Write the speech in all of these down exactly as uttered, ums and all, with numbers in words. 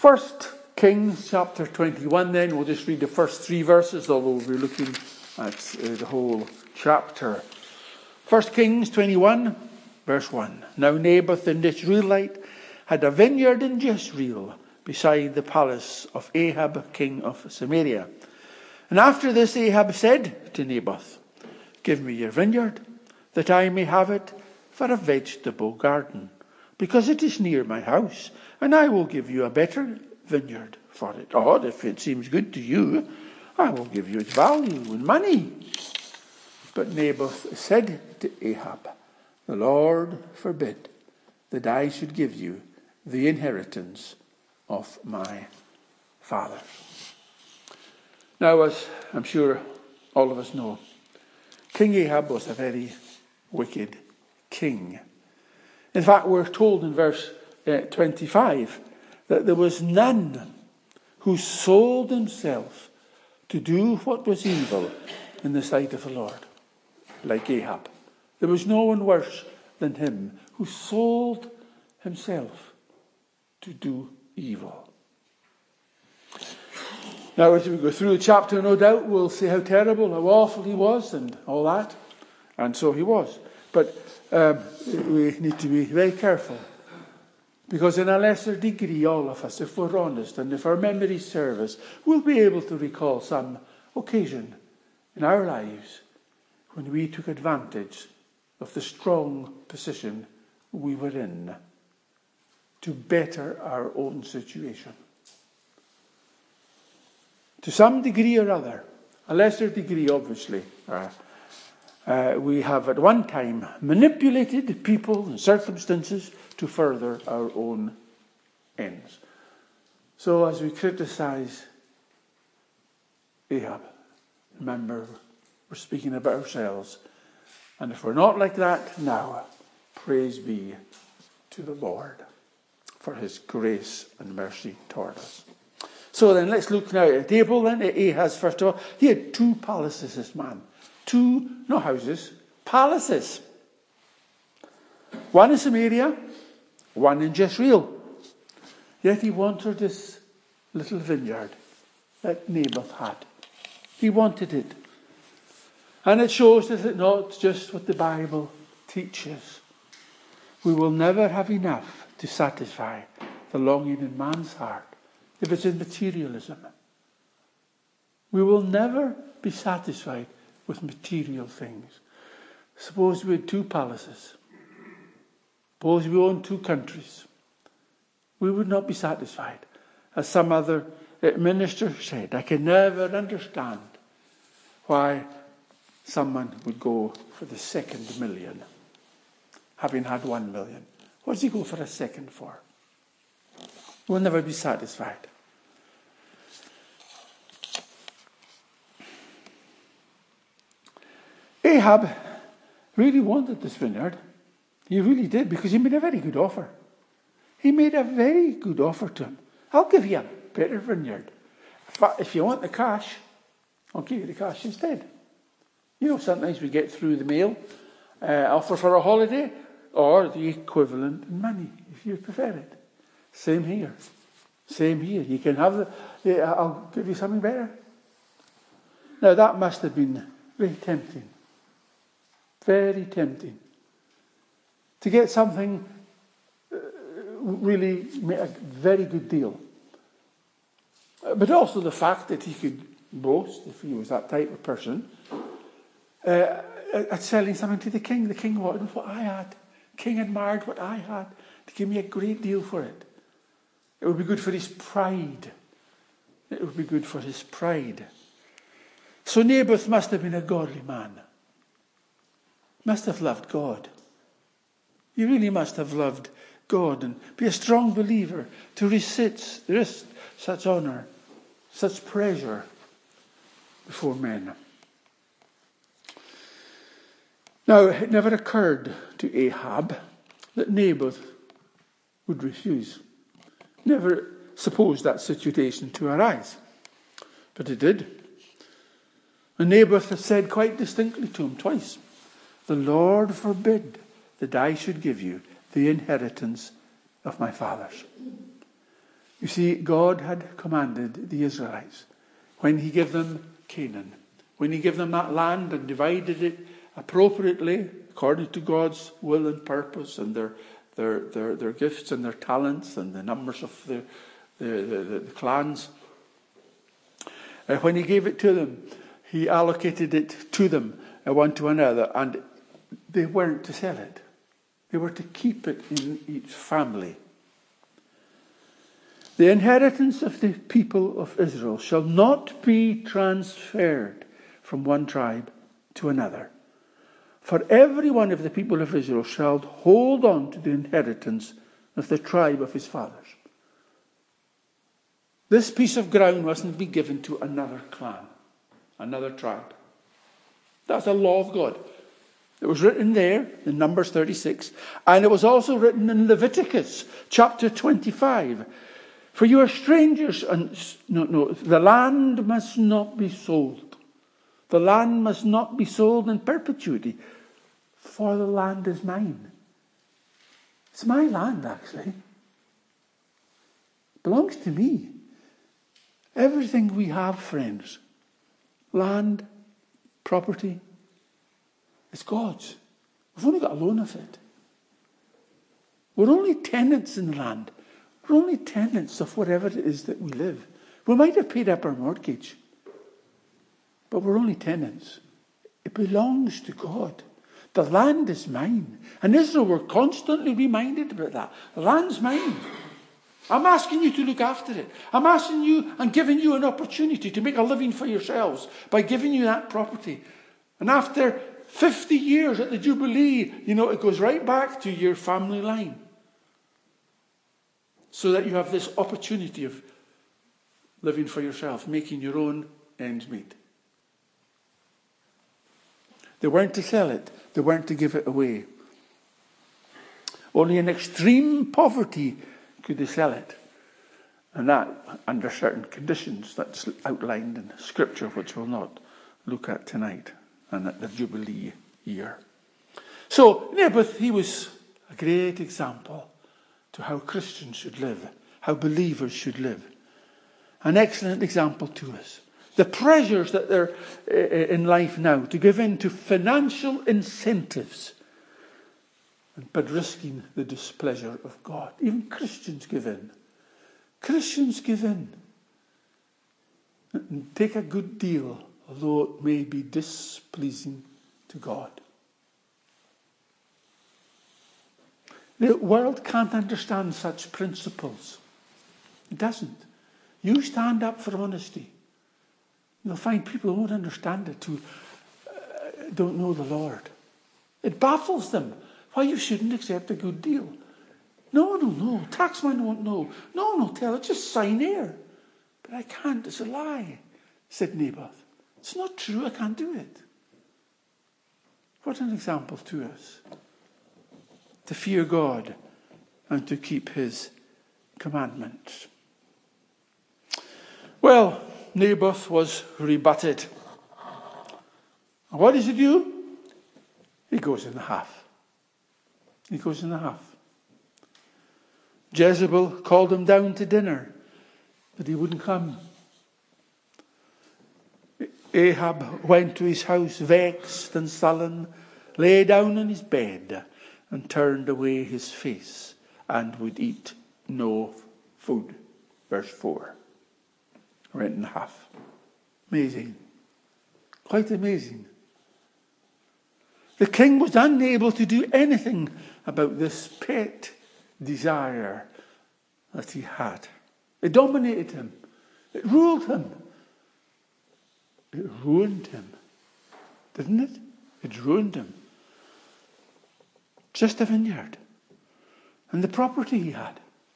First Kings chapter twenty-one then. We'll just read the first three verses, although we'll be looking at uh, the whole chapter. First Kings twenty-one, verse one. Now Naboth the Jezreelite had a vineyard in Jezreel, beside the palace of Ahab, king of Samaria. And after this Ahab said to Naboth, "Give me your vineyard, that I may have it for a vegetable garden, because it is near my house, and I will give you a better vineyard for it. Or if it seems good to you, I will give you its value in money." But Naboth said to Ahab, "The Lord forbid that I should give you the inheritance of my father." Now, as I'm sure all of us know, King Ahab was a very wicked king. In fact, we're told in verse uh, twenty-five that there was none who sold himself to do what was evil in the sight of the Lord, like Ahab. There was no one worse than him who sold himself to do evil. Now, as we go through the chapter, no doubt we'll see how terrible, how awful he was and all that. And so he was. But um, we need to be very careful. Because in a lesser degree, all of us, if we're honest and if our memories serve us, we'll be able to recall some occasion in our lives when we took advantage of the strong position we were in to better our own situation. To some degree or other, a lesser degree obviously, uh, uh, we have at one time manipulated people and circumstances to further our own ends. So as we criticize Ahab, remember we're speaking about ourselves. And if we're not like that now, praise be to the Lord for his grace and mercy toward us. So then let's look now at Abel then. Ahaz, first of all, he had two palaces, this man. Two, not houses, palaces. One in Samaria, one in Jezreel. Yet he wanted this little vineyard that Naboth had. He wanted it. And it shows that it's not just what the Bible teaches. We will never have enough to satisfy the longing in man's heart if it's in materialism. We will never be satisfied with material things. Suppose we had two palaces. Suppose we owned two countries. We would not be satisfied. As some other minister said, I can never understand why someone would go for the second million, having had one million. What does he go for a second for? We'll never be satisfied. Ahab really wanted this vineyard. He really did, because he made a very good offer. He made a very good offer to him. I'll give you a better vineyard. If you want the cash, I'll give you the cash instead. You know, sometimes we get through the mail, uh, offer for a holiday, or the equivalent in money, if you prefer it. Same here. Same here. You can have the, yeah, I'll give you something better. Now that must have been very tempting. Very tempting. To get something uh, really a very good deal. But also the fact that he could boast, if he was that type of person, uh, at selling something to the king. The king wanted what I had. The king admired what I had. To give me a great deal for it. It would be good for his pride. It would be good for his pride. So Naboth must have been a godly man. Must have loved God. He really must have loved God and be a strong believer to resist, resist such honour, such pleasure before men. Now, it never occurred to Ahab that Naboth would refuse. Never supposed that situation to arise. But it did. And Naboth had said quite distinctly to him twice, "The Lord forbid that I should give you the inheritance of my fathers." You see, God had commanded the Israelites, when he gave them Canaan, when he gave them that land and divided it appropriately, according to God's will and purpose, and their their their, their gifts and their talents and the numbers of the, the, the, the clans. Uh, when he gave it to them, he allocated it to them, uh, one to another, and they weren't to sell it. They were to keep it in each family. The inheritance of the people of Israel shall not be transferred from one tribe to another. For every one of the people of Israel shall hold on to the inheritance of the tribe of his fathers. This piece of ground mustn't be given to another clan, another tribe. That's a law of God. It was written there in Numbers thirty-six, and it was also written in Leviticus chapter twenty-five. For you are strangers, and no, no, the land must not be sold. The land must not be sold in perpetuity, for the land is mine. It's my land, actually. It belongs to me. Everything we have, friends, land, property, it's God's. We've only got a loan of it. We're only tenants in the land. We're only tenants of whatever it is that we live. We might have paid up our mortgage, but we're only tenants. It belongs to God. The land is mine. And Israel were constantly reminded about that. The land's mine. I'm asking you to look after it. I'm asking you and giving you an opportunity to make a living for yourselves by giving you that property. And after fifty years at the Jubilee, you know, it goes right back to your family line. So that you have this opportunity of living for yourself, making your own ends meet. They weren't to sell it. They weren't to give it away. Only in extreme poverty could they sell it. And that under certain conditions that's outlined in Scripture, which we'll not look at tonight, and at the Jubilee year. So Naboth, he was a great example to how Christians should live, how believers should live. An excellent example to us. The pressures that are in life now to give in to financial incentives, but risking the displeasure of God. Even Christians give in. Christians give in and take a good deal, although it may be displeasing to God. The world can't understand such principles. It doesn't. You stand up for honesty. You'll find people who won't understand it, who uh, don't know the Lord. It baffles them why you shouldn't accept a good deal. No, no, no. Taxman won't know. No, no, tell it. Just sign here. But I can't. It's a lie, said Naboth. It's not true. I can't do it. What an example to us. To fear God and to keep his commandments. Well, Naboth was rebutted. And what does he do? He goes in the half. He goes in the half. Jezebel called him down to dinner, but he wouldn't come. Ahab went to his house vexed and sullen, lay down on his bed and turned away his face and would eat no food. Verse four. Rent in half. Amazing. Quite amazing. The king was unable to do anything about this pet desire that he had. It dominated him. It ruled him. It ruined him. Didn't it? It ruined him. Just a vineyard. And the property he had.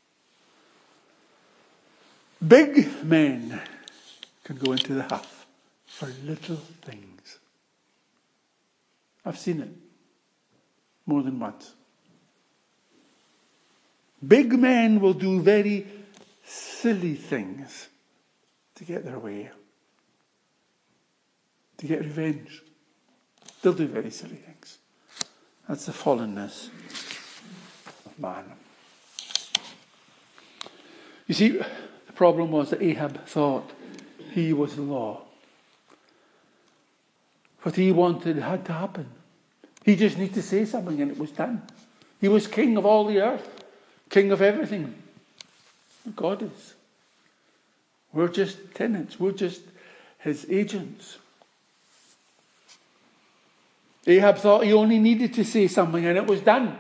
Big men can go into the half for little things. I've seen it more than once. Big men will do very silly things to get their way, to get revenge. They'll do very silly things. That's the fallenness of man. You see, the problem was that Ahab thought he was the law. What he wanted had to happen. He just needed to say something and it was done. He was king of all the earth, king of everything. God is. We're just tenants. We're just his agents. Ahab thought he only needed to say something and it was done.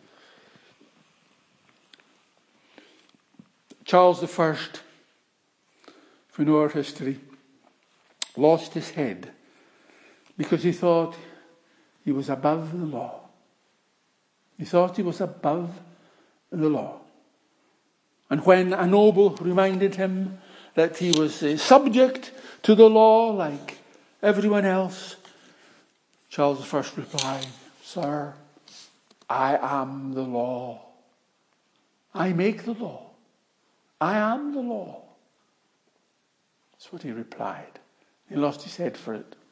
Charles the First, if we know our history, lost his head because he thought he was above the law. He thought he was above the law. And when a noble reminded him that he was uh, subject to the law like everyone else, Charles the First replied, "Sir, I am the law. I make the law. I am the law." That's what he replied. He lost his head for it.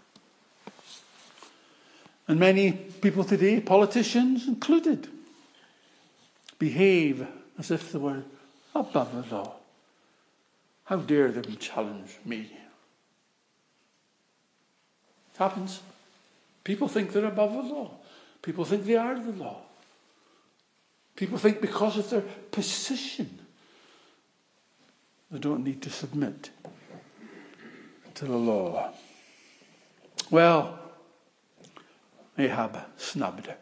And many people today, politicians included, behave as if they were above the law. How dare them challenge me? It happens. People think they're above the law. People think they are the law. People think because of their position, they don't need to submit to the law. Well, Ahab snubbed.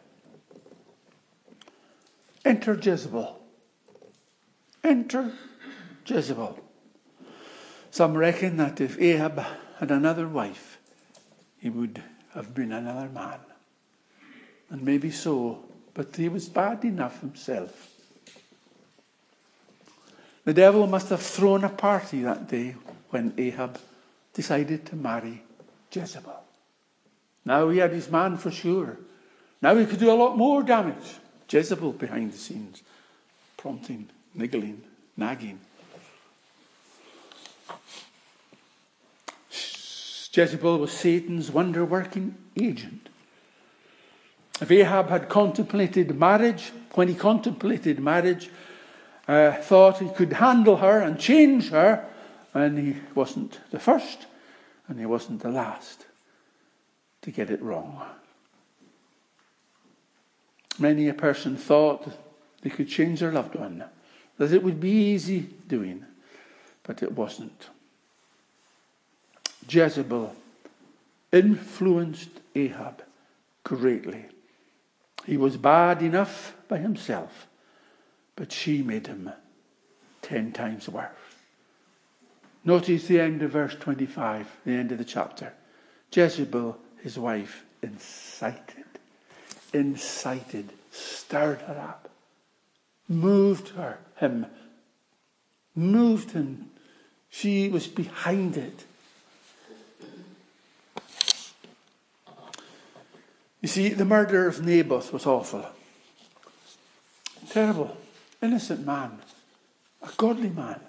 Enter Jezebel. Enter Jezebel. Some reckon that if Ahab had another wife, he would have been another man. And maybe so, but he was bad enough himself. The devil must have thrown a party that day when Ahab decided to marry Jezebel. Now he had his man for sure. Now he could do a lot more damage. Jezebel behind the scenes, prompting, niggling, nagging. Jezebel was Satan's wonder-working agent. If Ahab had contemplated marriage, when he contemplated marriage, uh, thought he could handle her and change her, and he wasn't the first, and he wasn't the last to get it wrong. Many a person thought they could change their loved one, that it would be easy doing, but it wasn't. Jezebel influenced Ahab greatly. He was bad enough by himself, but she made him ten times worse. Notice the end of verse twenty-five, the end of the chapter. Jezebel, his wife, incited, incited, stirred her up, moved her, him, moved him. She was behind it. You see, the murder of Naboth was awful. Terrible. Innocent man. A godly man.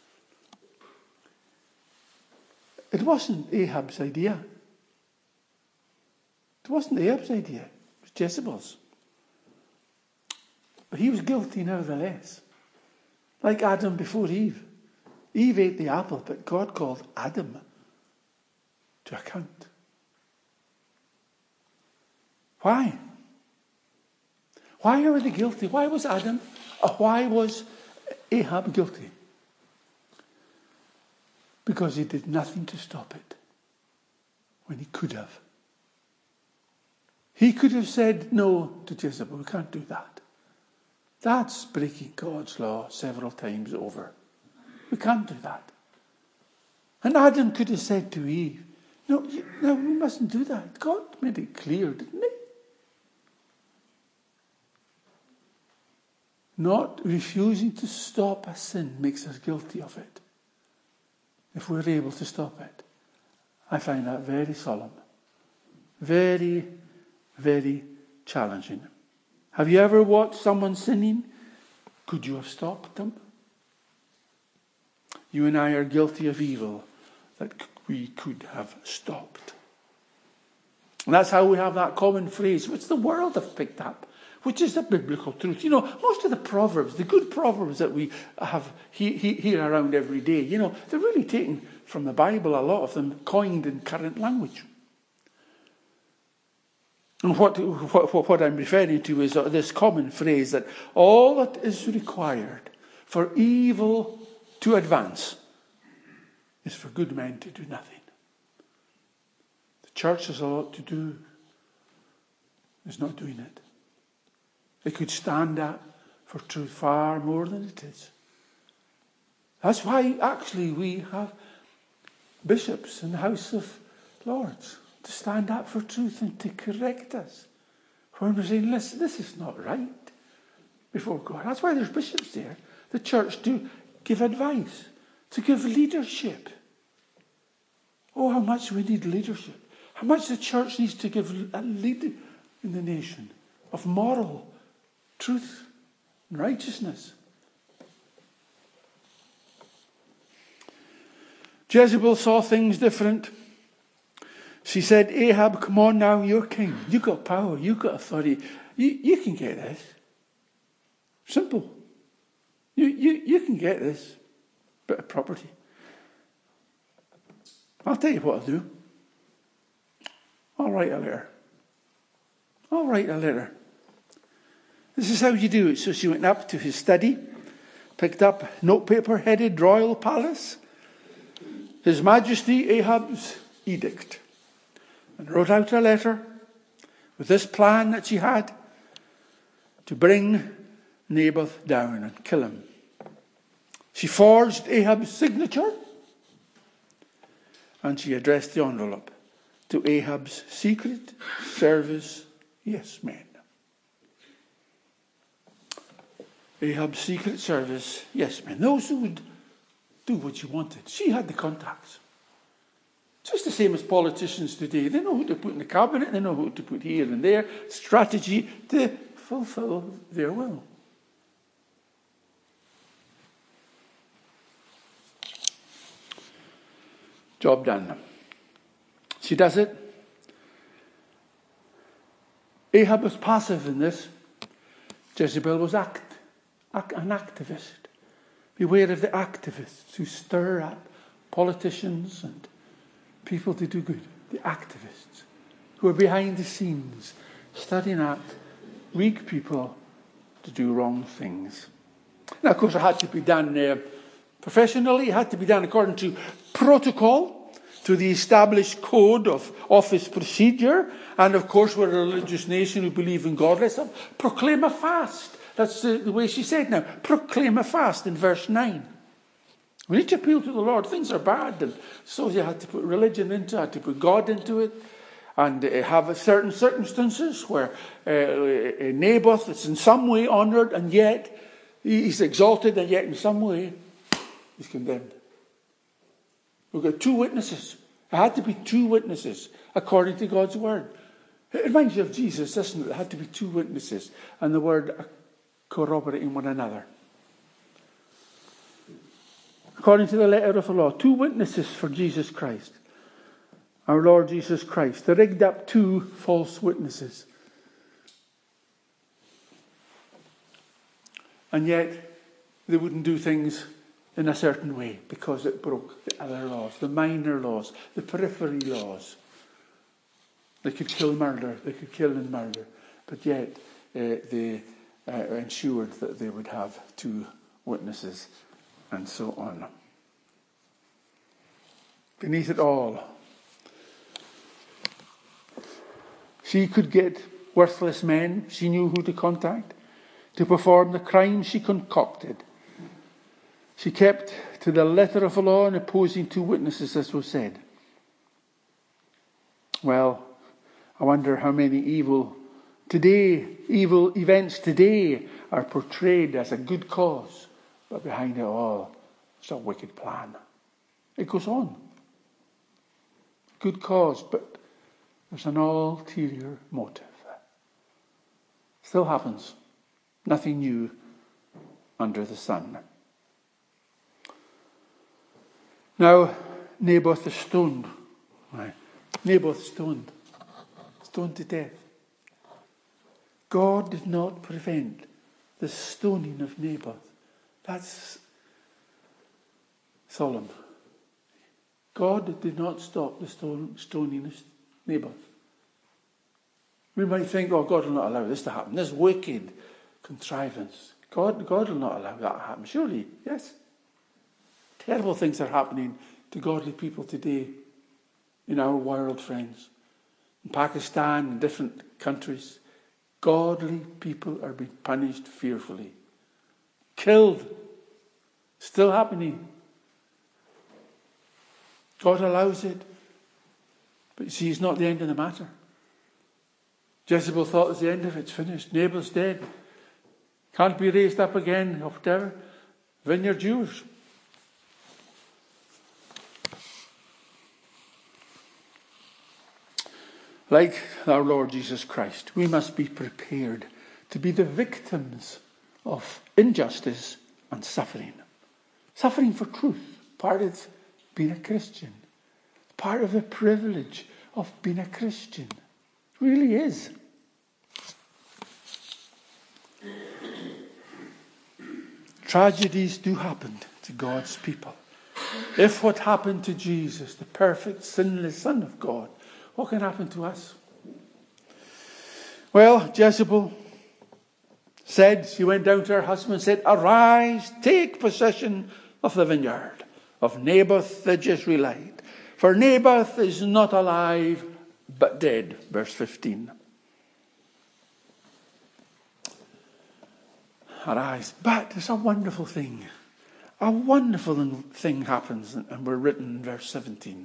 It wasn't Ahab's idea. It wasn't Ahab's idea. It was Jezebel's. But he was guilty nevertheless. Like Adam before Eve. Eve ate the apple, but God called Adam to account. Why? Why were they guilty? Why was Adam, or why was Ahab guilty? Because he did nothing to stop it when he could have. He could have said no to Jezebel. We can't do that. That's breaking God's law several times over. We can't do that. And Adam could have said to Eve, no, you, no, we mustn't do that. God made it clear, didn't he? Not refusing to stop a sin makes us guilty of it. If we're able to stop it. I find that very solemn. Very, very challenging. Have you ever watched someone sinning? Could you have stopped them? You and I are guilty of evil that we could have stopped. And that's how we have that common phrase, which the world have picked up. which is the biblical truth. You know, most of the proverbs, the good proverbs that we have he, he, here around every day, you know, they're really taken from the Bible, a lot of them coined in current language. And what, what, what I'm referring to is this common phrase that all that is required for evil to advance is for good men to do nothing. The church has a lot to do. It's not doing it. It could stand up for truth far more than it is. That's why actually we have bishops in the House of Lords to stand up for truth and to correct us when we're saying, listen, this is not right before God. That's why there's bishops there. The church to give advice, to give leadership. Oh, how much we need leadership. How much the church needs to give a lead in the nation of moral truth and righteousness. Jezebel saw things different. She said, Ahab, come on now, you're king. You've got power. You've got authority. You, you can get this. Simple. You, you, you can get this bit of property. I'll tell you what I'll do. I'll write a letter. I'll write a letter. This is how you do it. So she went up to his study, picked up notepaper headed Royal Palace, His Majesty Ahab's edict, and wrote out a letter with this plan that she had to bring Naboth down and kill him. She forged Ahab's signature and she addressed the envelope to Ahab's secret service yes men. Ahab's secret service yes men. Those who would do what she wanted. She had the contacts. Just the same as politicians today. They know who to put in the cabinet. They know who to put here and there. Strategy to fulfill their will. Job done. She does it. Ahab was passive in this. Jezebel was act, act, an activist. Beware of the activists who stir up politicians and people to do good. The activists who are behind the scenes, studying up weak people to do wrong things. Now, of course, it had to be done uh, professionally. It had to be done according to protocol, to the established code of office procedure. And, of course, we're a religious nation who believe in God. Let's have, proclaim a fast. That's the, the way she said now. Proclaim a fast in verse nine. We need to appeal to the Lord. Things are bad. And so you had to put religion into it, had to put God into it. And uh, have certain circumstances where uh, Naboth is in some way honoured and yet he's exalted and yet in some way he's condemned. We've got two witnesses. It had to be two witnesses according to God's word. It reminds you of Jesus, doesn't it? It had to be two witnesses and the word corroborating one another. According to the letter of the law, two witnesses for Jesus Christ. Our Lord Jesus Christ. They rigged up two false witnesses. And yet they wouldn't do things in a certain way because it broke the other laws, the minor laws, the periphery laws. They could kill murder, they could kill and murder, but yet uh, they uh, ensured that they would have two witnesses and so on. Beneath it all, she could get worthless men, she knew who to contact, to perform the crime she concocted. She kept to the letter of the law in opposing two witnesses, as was said. Well, I wonder how many evil today, evil events today are portrayed as a good cause, but behind it all, it's a wicked plan. It goes on. Good cause, but there's an ulterior motive. Still happens. Nothing new under the sun. Now, Naboth is stoned. Right. Naboth stoned. Stoned to death. God did not prevent the stoning of Naboth. That's solemn. God did not stop the stoning of Naboth. We might think, oh, God will not allow this to happen. This wicked contrivance. God, God will not allow that to happen. Surely, yes. Terrible things are happening to godly people today in our world, friends. In Pakistan and different countries, godly people are being punished fearfully. Killed. Still happening. God allows it. But you see, it's not the end of the matter. Jezebel thought it was the end of it. It's finished. Naboth's dead. Can't be raised up again or whatever. Vineyard yours. Like our Lord Jesus Christ, we must be prepared to be the victims of injustice and suffering. Suffering for truth. Part of being a Christian. Part of the privilege of being a Christian. It really is. Tragedies do happen to God's people. If what happened to Jesus, the perfect, sinless Son of God, what can happen to us? Well, Jezebel said, she went down to her husband and said, "Arise, take possession of the vineyard of Naboth the Jezreelite. For Naboth is not alive, but dead." Verse fifteen. Arise. But there's a wonderful thing. A wonderful thing happens, and we're written in verse seventeen.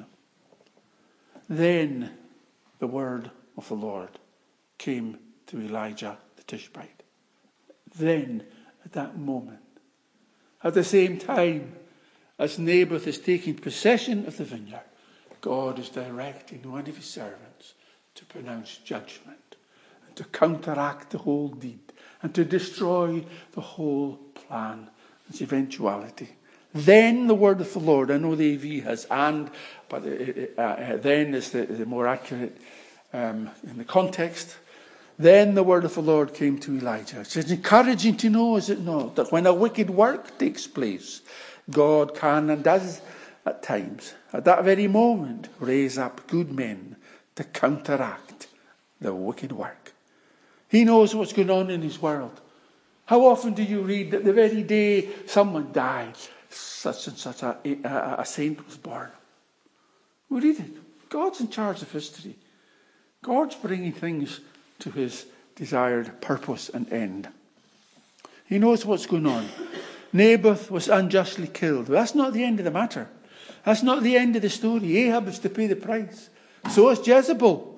Then the word of the Lord came to Elijah the Tishbite. Then, at that moment, at the same time as Naboth is taking possession of the vineyard, God is directing one of his servants to pronounce judgment and to counteract the whole deed and to destroy the whole plan, its eventuality. Then the word of the Lord, I know the A V has and, but uh, uh, then is the, the more accurate um, in the context. Then the word of the Lord came to Elijah. It's encouraging to know, is it not, that when a wicked work takes place, God can and does at times, at that very moment, raise up good men to counteract the wicked work. He knows what's going on in his world. How often do you read that the very day someone died, such and such a, a, a saint was born? We read it. God's in charge of history. God's bringing things to his desired purpose and end. He knows what's going on. Naboth was unjustly killed. That's not the end of the matter. That's not the end of the story. Ahab is to pay the price. So is Jezebel.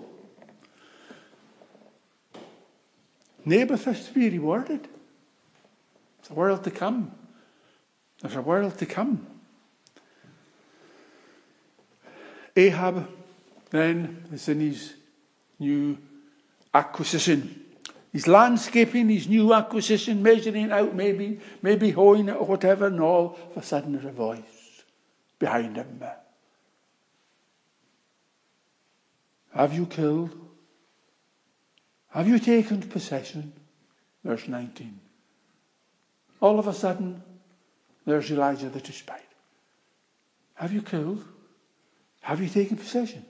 Naboth has to be rewarded. There's a world to come. There's a world to come. Ahab then is in his new acquisition. His landscaping, his new acquisition, measuring out maybe, maybe hoeing it or whatever, and all of a sudden there's a voice behind him. Have you killed? Have you taken possession? Verse nineteen. All of a sudden, there's Elijah the Tishbite. Have you killed? Have you taken possession?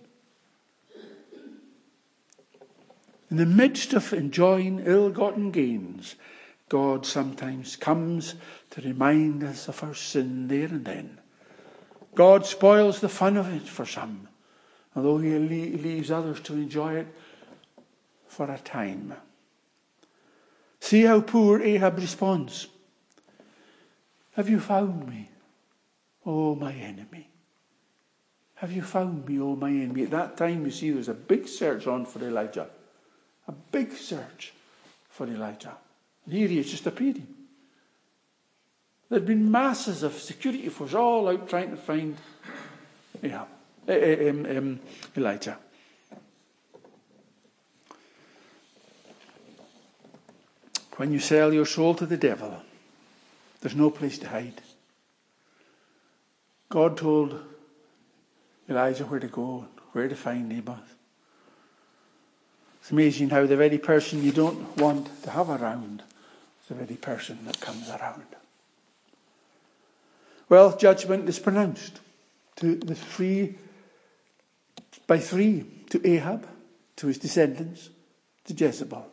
In the midst of enjoying ill-gotten gains, God sometimes comes to remind us of our sin there and then. God spoils the fun of it for some, although he leaves others to enjoy it for a time. See how poor Ahab responds. Have you found me, O my enemy? Have you found me, O my enemy? At that time, you see, there was a big search on for Elijah. A big search for Elijah. And here he is just appearing. There had been masses of security force all out trying to find yeah, um, um, Elijah. When you sell your soul to the devil, there's no place to hide. God told Elijah where to go, where to find Naboth. It's amazing how the very person you don't want to have around is the very person that comes around. Well, judgment is pronounced to the three, by three, to Ahab, to his descendants, to Jezebel.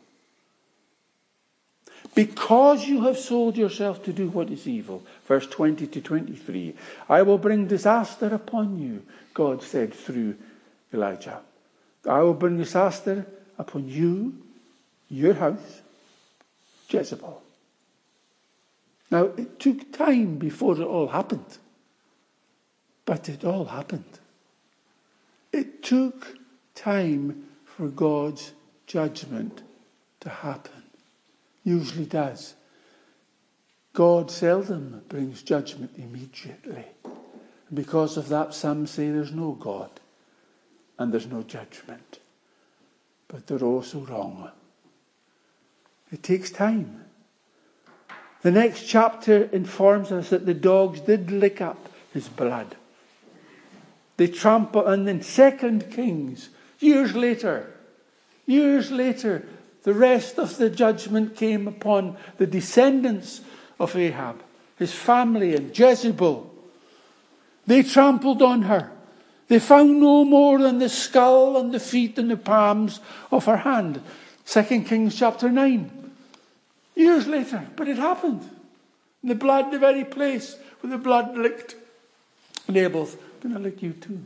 Because you have sold yourself to do what is evil, verse twenty to twenty-three, I will bring disaster upon you, God said through Elijah. I will bring disaster upon you, your house, Jezebel. Now, it took time before it all happened. But it all happened. It took time for God's judgment to happen. Usually does. God seldom brings judgment immediately. And because of that, some say there's no God and there's no judgment. But they're also wrong. It takes time. The next chapter informs us that the dogs did lick up his blood. They trample, and in Second Kings, years later, years later, the rest of the judgment came upon the descendants of Ahab, his family, and Jezebel. They trampled on her. They found no more than the skull and the feet and the palms of her hand. Second Kings chapter nine. Years later, but it happened. And the blood, the very place where the blood licked Nabal's going to lick you too.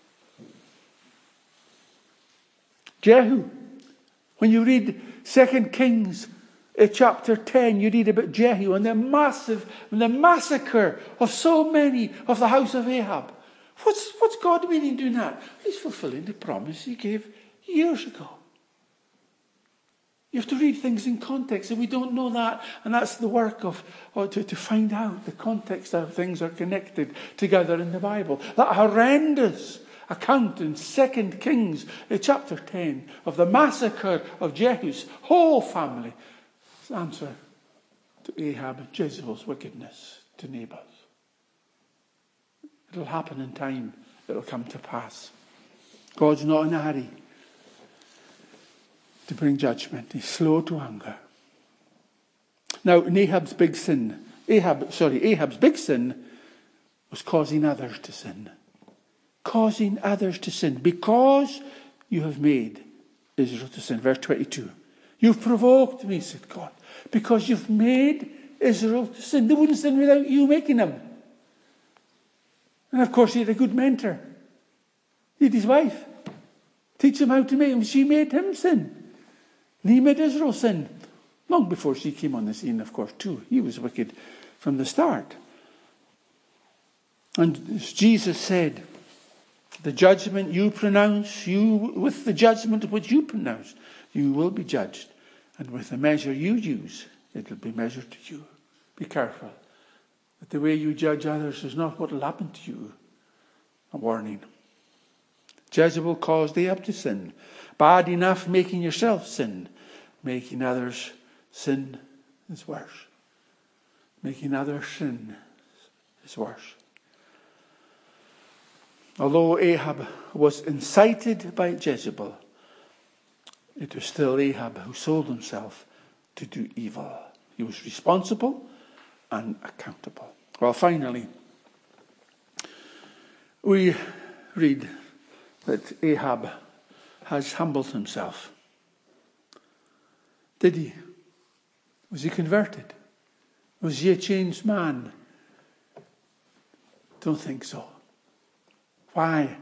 Jehu. When you read Second Kings uh, chapter ten, you read about Jehu and the massive, and the massacre of so many of the house of Ahab. What's, what's God meaning doing that? He's fulfilling the promise he gave years ago. You have to read things in context, and we don't know that, and that's the work of or to, to find out the context of how things are connected together in the Bible. That horrendous account in Second Kings chapter ten of the massacre of Jehu's whole family is the answer to Ahab and Jezebel's wickedness to Naboth. It'll happen in time. It'll come to pass. God's not in a hurry to bring judgment. He's slow to anger. Now, Ahab's big sin, Ahab, sorry, Ahab's big sin was causing others to sin. Causing others to sin. Because you have made Israel to sin. Verse twenty-two. You've provoked me, said God, because you've made Israel to sin. They wouldn't sin without you making them. And of course, he had a good mentor. He had his wife. Teach him how to make him. She made him sin. And he made Israel sin. Long before she came on the scene, of course, too. He was wicked from the start. And as Jesus said, the judgment you pronounce, you with the judgment which you pronounce, you will be judged. And with the measure you use, it will be measured to you. Be careful that the way you judge others is not what will happen to you. A warning. Jezebel caused Ahab to sin. Bad enough making yourself sin. Making others sin is worse. Making others sin is worse. Although Ahab was incited by Jezebel, it was still Ahab who sold himself to do evil. He was responsible and accountable. Well, finally, we read that Ahab has humbled himself. Did he? Was he converted? Was he a changed man? Don't think so. Why?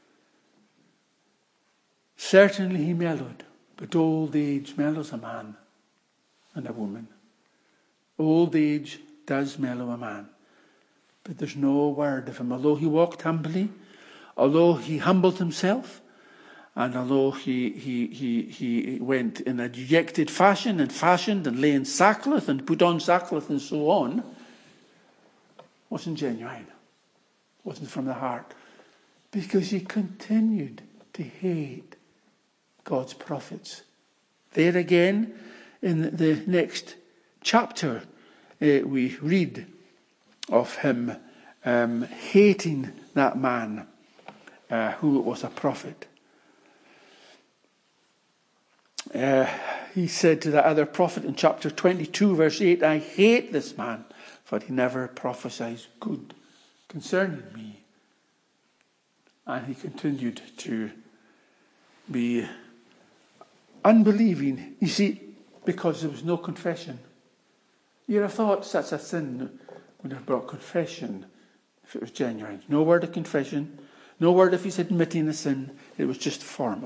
Certainly he mellowed, but old age mellows a man and a woman. Old age does mellow a man. But there's no word of him. Although he walked humbly, although he humbled himself, and although he he he he went in a dejected fashion and fashioned and lay in sackcloth and put on sackcloth and so on, wasn't genuine. Wasn't from the heart. Because he continued to hate God's prophets. There again, in the next chapter, uh, we read of him um, hating that man uh, who was a prophet. Uh, he said to the other prophet in chapter twenty-two, verse eight, I hate this man, for he never prophesies good concerning me. And he continued to be unbelieving, you see, because there was no confession. You'd have thought such a sin would have brought confession if it was genuine. No word of confession, no word if he's admitting a sin. It was just formal.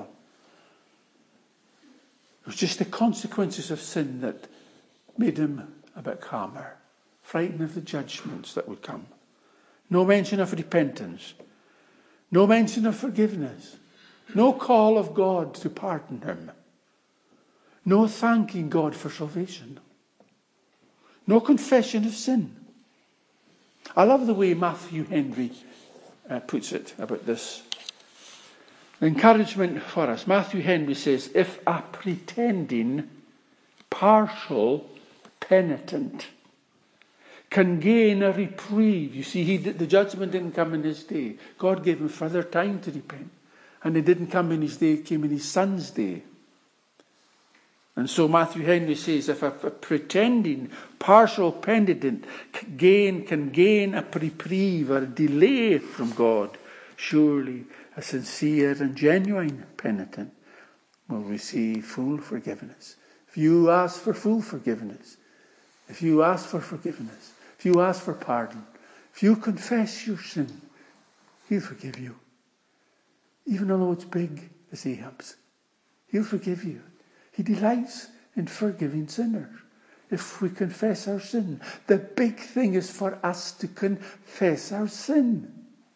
It was just the consequences of sin that made him a bit calmer, frightened of the judgments that would come. No mention of repentance, no mention of forgiveness, no call of God to pardon him, no thanking God for salvation, no confession of sin. I love the way Matthew Henry uh, puts it about this. Encouragement for us. Matthew Henry says, if a pretending, partial penitent can gain a reprieve. You see, he did, the judgment didn't come in his day. God gave him further time to repent. And it didn't come in his day, it came in his son's day. And so Matthew Henry says, if a, a pretending, partial penitent gain, can gain a reprieve or a delay from God, surely a sincere and genuine penitent will receive full forgiveness. If you ask for full forgiveness, if you ask for forgiveness, if you ask for pardon, if you confess your sin, he'll forgive you. Even though it's big as Ahab's, he'll forgive you. He delights in forgiving sinners. If we confess our sin, the big thing is for us to confess our sin.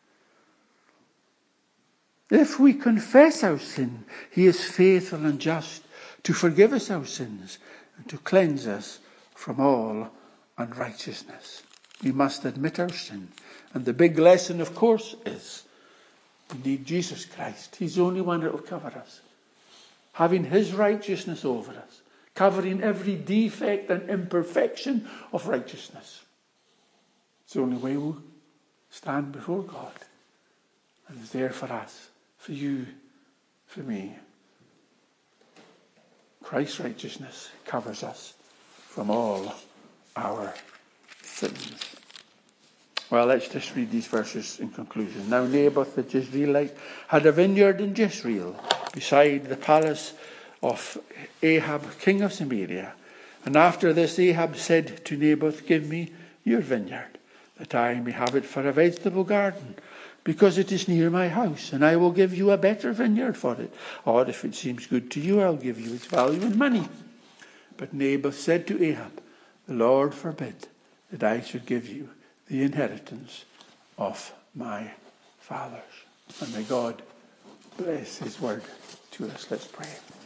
If we confess our sin, he is faithful and just to forgive us our sins and to cleanse us from all unrighteousness. We must admit our sin. And the big lesson, of course, is we need Jesus Christ. He's the only one that will cover us. Having his righteousness over us, covering every defect and imperfection of righteousness. It's the only way we'll stand before God. And it's there for us, for you, for me. Christ's righteousness covers us from all our sins. Well, let's just read these verses in conclusion. Now Naboth the Jezreelite had a vineyard in Jezreel, beside the palace of Ahab, king of Samaria. And after this Ahab said to Naboth, give me your vineyard, that I may have it for a vegetable garden, because it is near my house, and I will give you a better vineyard for it. Or if it seems good to you, I'll give you its value in money. But Naboth said to Ahab, the Lord forbid that I should give you the inheritance of my fathers. And may God bless his word to us. Let's pray.